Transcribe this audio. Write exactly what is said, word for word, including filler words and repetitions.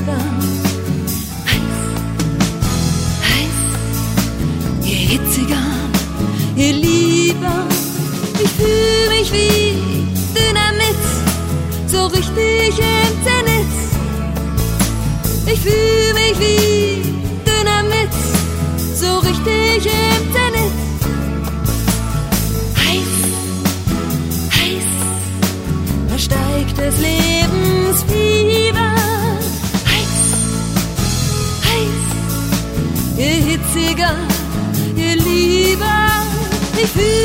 lieber. Heiß, heiß, je hitziger, je lieber. Ich fühl mich wie Dynamit, so richtig im Zenit. Ich fühl mich wie Dynamit, so richtig im Zenit. Heiß, heiß, da steigt des Lebens Fieber. Heiß, heiß, je hitziger, je lieber. Ich fühl